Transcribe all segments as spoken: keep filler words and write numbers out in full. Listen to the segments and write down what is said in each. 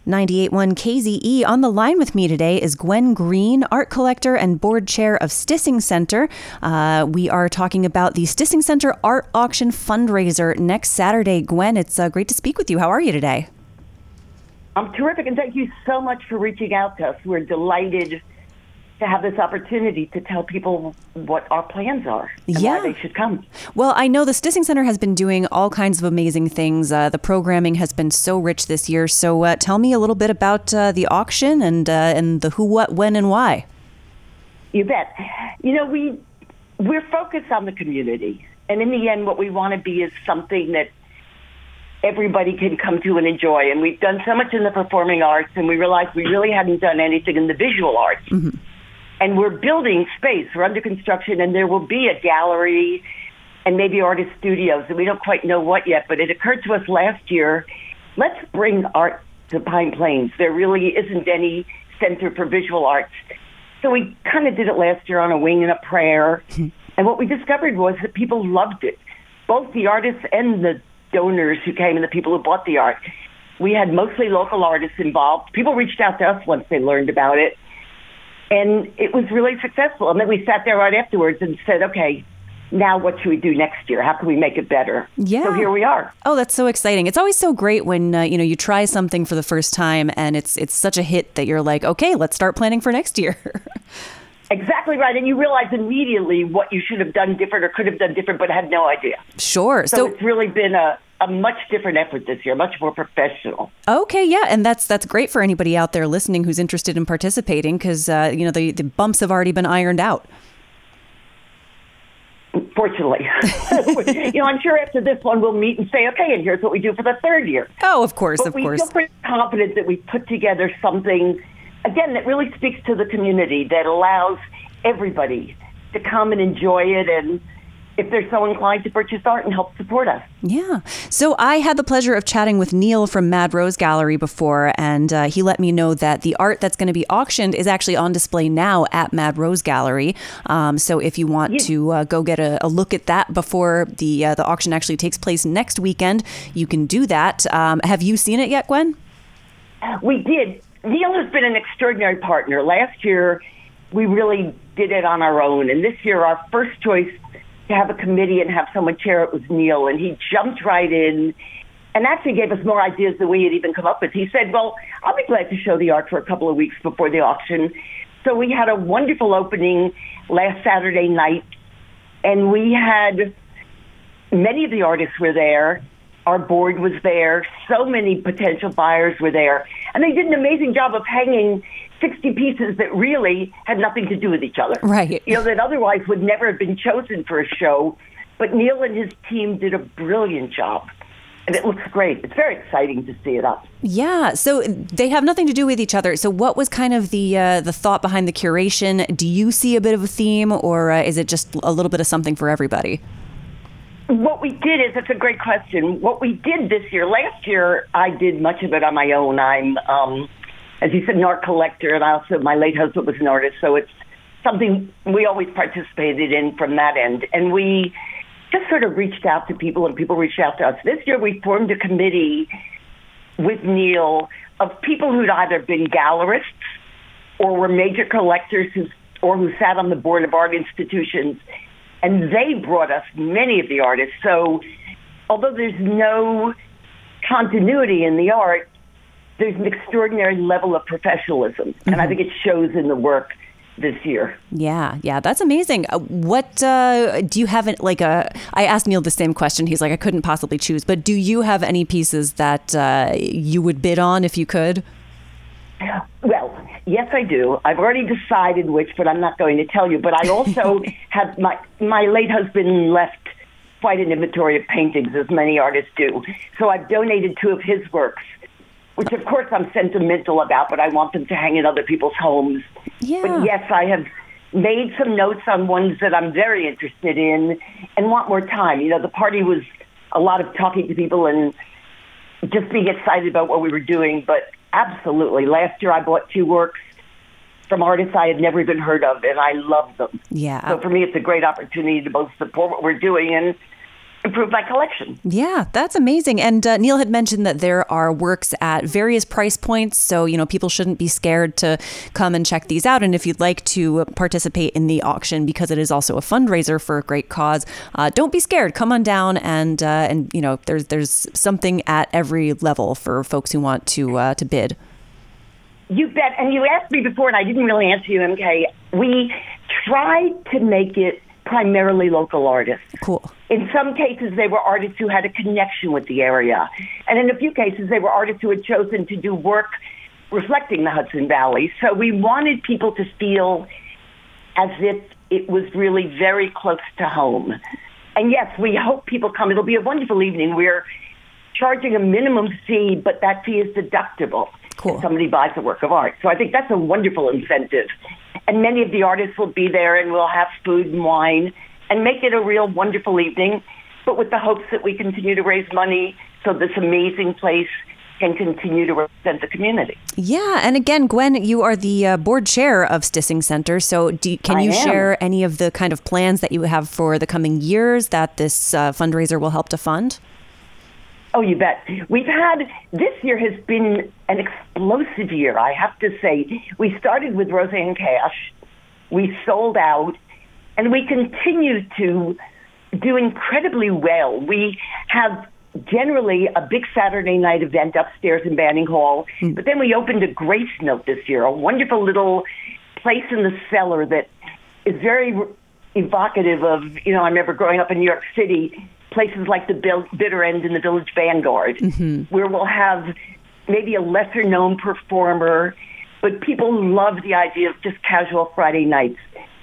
ninety-eight point one K Z E. On the line with me today is Gwen Green, art collector and board chair of Stissing Center. Uh, we are talking about the Stissing Center Art Auction fundraiser next Saturday. Gwen, it's uh, great to speak with you. How are you today? I'm terrific, and thank you so much for reaching out to us. We're delighted to have this opportunity to tell people what our plans are and yeah. why they should come. Well, I know the Stissing Center has been doing all kinds of amazing things. Uh, the programming has been so rich this year. So uh, tell me a little bit about uh, the auction and uh, and the who, what, when, and why. You bet. You know, we, we're focused on the community. And in the end, what we want to be is something that everybody can come to and enjoy. And we've done so much in the performing arts, and we realized we really hadn't done anything in the visual arts. Mm-hmm. And we're building space. We're under construction, and there will be a gallery and maybe artist studios, and we don't quite know what yet. But it occurred to us last year, let's bring art to Pine Plains. There really isn't any center for visual arts. So we kind of did it last year on a wing and a prayer. And what we discovered was that people loved it, both the artists and the donors who came and the people who bought the art. We had mostly local artists involved. People reached out to us once they learned about it. And it was really successful. And then we sat there right afterwards and said, okay, now what should we do next year? How can we make it better? Yeah. So here we are. Oh, that's so exciting. It's always so great when, uh, you know, you try something for the first time and it's it's such a hit that you're like, okay, let's start planning for next year. Exactly right. And you realize immediately what you should have done different or could have done different, but had no idea. Sure. So, so it's really been a, a much different effort this year, much more professional. Okay, yeah. And that's that's great for anybody out there listening who's interested in participating because, uh, you know, the, the bumps have already been ironed out. Fortunately. You know, I'm sure after this one we'll meet and say, okay, and here's what we do for the third year. Oh, of course, but of we course. We feel pretty confident that we put together something, again, that really speaks to the community, that allows everybody to come and enjoy it, and if they're so inclined to purchase art and help support us. Yeah. So I had the pleasure of chatting with Neil from Mad Rose Gallery before, and uh, he let me know that the art that's going to be auctioned is actually on display now at Mad Rose Gallery. Um, so if you want yeah. to uh, go get a, a look at that before the uh, the auction actually takes place next weekend, you can do that. Um, have you seen it yet, Gwen? We did. Neil has been an extraordinary partner. Last year, we really did it on our own, and this year our first choice to have a committee and have someone chair it was Neil, and he jumped right in and actually gave us more ideas than we had even come up with. He said, well, I'll be glad to show the art for a couple of weeks before the auction. So we had a wonderful opening last Saturday night, and we had many of the artists were there. Our board was there. So many potential buyers were there. And they did an amazing job of hanging sixty pieces that really had nothing to do with each other. Right. You know, that otherwise would never have been chosen for a show. But Neil and his team did a brilliant job. And it looks great. It's very exciting to see it up. Yeah. So they have nothing to do with each other. So what was kind of the uh, the thought behind the curation? Do you see a bit of a theme, or uh, is it just a little bit of something for everybody? What we did is, it's a great question. What we did this year, last year, I did much of it on my own. I'm, um, as you said, an art collector, and I also, my late husband was an artist, so it's something we always participated in from that end. And we just sort of reached out to people, and people reached out to us. This year we formed a committee with Neil of people who'd either been gallerists or were major collectors who, or who sat on the board of art institutions. And they brought us many of the artists. So although there's no continuity in the art, there's an extraordinary level of professionalism. Mm-hmm. And I think it shows in the work this year. Yeah, yeah, that's amazing. Uh, what uh, do you have, like a, I asked Neil the same question. He's like, I couldn't possibly choose. But do you have any pieces that uh, you would bid on if you could? Well, yes, I do. I've already decided which, but I'm not going to tell you. But I also have, my my late husband left quite an inventory of paintings, as many artists do. So I've donated two of his works, which of course I'm sentimental about, but I want them to hang in other people's homes. Yeah. But yes, I have made some notes on ones that I'm very interested in and want more time. You know, the party was a lot of talking to people and just being excited about what we were doing, but absolutely. Last year I bought two works from artists I had never even heard of, and I love them. Yeah. So for me, it's a great opportunity to both support what we're doing and improve my collection. Yeah, that's amazing. And uh, Neil had mentioned that there are works at various price points. So, you know, people shouldn't be scared to come and check these out. And if you'd like to participate in the auction, because it is also a fundraiser for a great cause, uh, don't be scared. Come on down and, uh, and you know, there's there's something at every level for folks who want to uh, to bid. You bet. And you asked me before, and I didn't really answer you, M K. We tried to make it primarily local artists. Cool. In some cases, they were artists who had a connection with the area. And in a few cases, they were artists who had chosen to do work reflecting the Hudson Valley. So we wanted people to feel as if it was really very close to home. And yes, we hope people come. It'll be a wonderful evening. We're charging a minimum fee, but that fee is deductible. Cool. If somebody buys a work of art. So I think that's a wonderful incentive. And many of the artists will be there, and we'll have food and wine and make it a real wonderful evening, but with the hopes that we continue to raise money so this amazing place can continue to represent the community. Yeah. And again, Gwen, you are the uh, board chair of Stissing Center. So do, can I you am. share any of the kind of plans that you have for the coming years that this uh, fundraiser will help to fund? Oh, you bet. We've had, this year has been an explosive year, I have to say. We started with Roseanne Cash. We sold out, and we continue to do incredibly well. We have generally a big Saturday night event upstairs in Banning Hall, mm. but then we opened a Grace Note this year, a wonderful little place in the cellar that is very evocative of, you know, I remember growing up in New York City, places like the Bitter End and the Village Vanguard, mm-hmm. where we'll have maybe a lesser-known performer, but people love the idea of just casual Friday nights.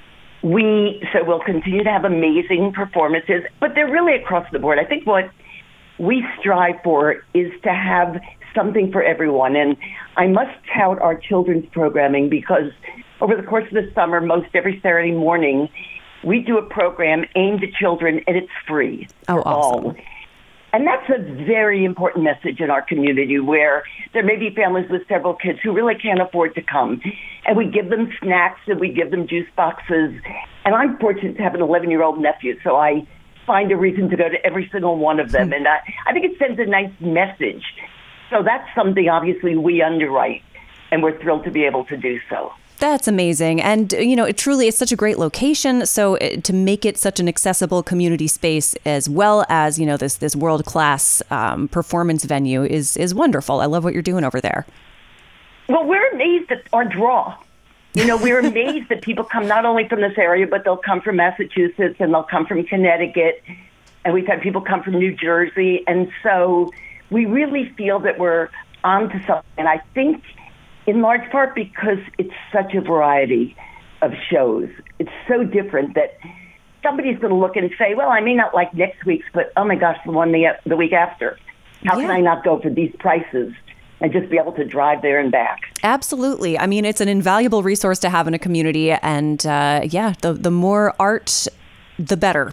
We so we'll continue to have amazing performances, but they're really across the board. I think what we strive for is to have something for everyone, and I must tout our children's programming because over the course of the summer, most every Saturday morning, we do a program aimed at children, and it's free oh, for awesome. all. And that's a very important message in our community where there may be families with several kids who really can't afford to come. And we give them snacks and we give them juice boxes. And I'm fortunate to have an eleven-year-old nephew, so I find a reason to go to every single one of them. And I, I think it sends a nice message. So that's something, obviously, we underwrite, and we're thrilled to be able to do so. That's amazing. And, you know, it truly is such a great location. So it, to make it such an accessible community space as well as, you know, this this world-class um, performance venue is is wonderful. I love what you're doing over there. Well, we're amazed at our draw. You know, we're amazed that people come not only from this area, but they'll come from Massachusetts and they'll come from Connecticut. And we've had people come from New Jersey. And so we really feel that we're on to something. And I think in large part because it's such a variety of shows. It's so different that somebody's going to look and say, well, I may not like next week's, but oh my gosh, the one the, the week after. How yeah. can I not go for these prices and just be able to drive there and back? Absolutely. I mean, it's an invaluable resource to have in a community. And uh, yeah, the, the more art, the better.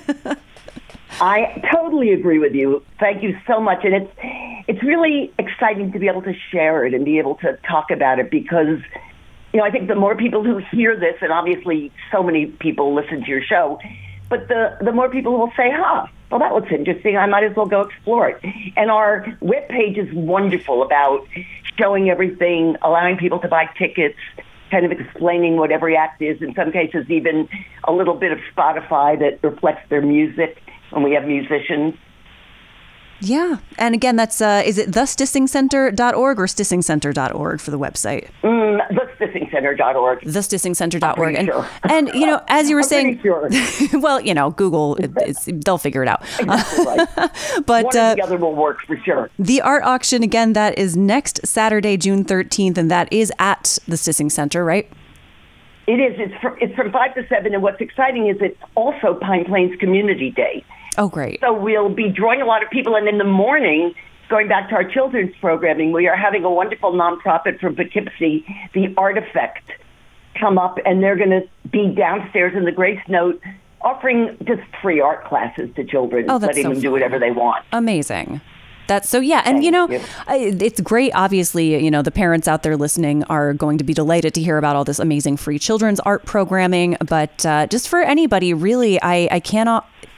I totally agree with you. Thank you so much. And it's it's really exciting to be able to share it and be able to talk about it because, you know, I think the more people who hear this, and obviously so many people listen to your show, but the, the more people will say, huh, well, that looks interesting. I might as well go explore it. And our webpage is wonderful about showing everything, allowing people to buy tickets, kind of explaining what every act is, in some cases even a little bit of Spotify that reflects their music when we have musicians. Yeah. And again, that's, uh, is it the stissing center dot org or stissing center dot org for the website? Mm, the stissing center dot org. the stissing center dot org. And, sure. and, you know, as you were I'm saying, sure. well, you know, Google, it, it's, they'll figure it out. Exactly right. But one uh, or the other will work for sure. The art auction, again, that is next Saturday, June thirteenth, and that is at the Stissing Center, right? It is. It's from, it's from five to seven, and what's exciting is it's also Pine Plains Community Day. Oh, great. So we'll be drawing a lot of people, and in the morning, going back to our children's programming, we are having a wonderful nonprofit from Poughkeepsie, The Artifact, come up, and they're going to be downstairs in the Grace Note offering just free art classes to children, oh, that's letting so them fun. do whatever they want. Amazing. That's so, yeah. And, Thank you know, you. I, it's great. Obviously, you know, the parents out there listening are going to be delighted to hear about all this amazing free children's art programming. But uh, just for anybody, really, I, I cannot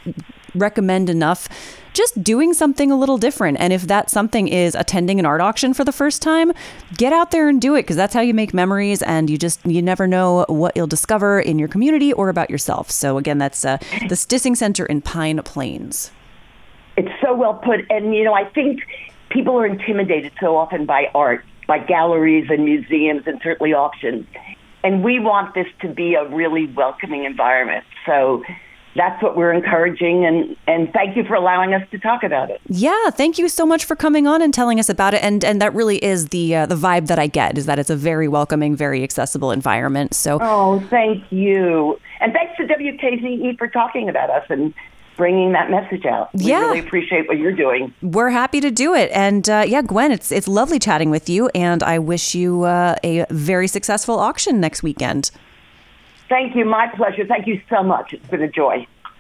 recommend enough just doing something a little different. And if that something is attending an art auction for the first time, get out there and do it, because that's how you make memories, and you just, you never know what you'll discover in your community or about yourself. So again, that's uh, the Stissing Center in Pine Plains. It's so well put. And, you know, I think people are intimidated so often by art, by galleries and museums and certainly auctions. And we want this to be a really welcoming environment. So that's what we're encouraging. And, and thank you for allowing us to talk about it. Yeah, thank you so much for coming on and telling us about it. And and that really is the uh, the vibe that I get, is that it's a very welcoming, very accessible environment. So, oh, thank you. And thanks to W K Z E for talking about us and bringing that message out. We yeah. really appreciate what you're doing. We're happy to do it. And uh, yeah, Gwen, it's it's lovely chatting with you. And I wish you uh, a very successful auction next weekend. Thank you. My pleasure. Thank you so much. It's been a joy.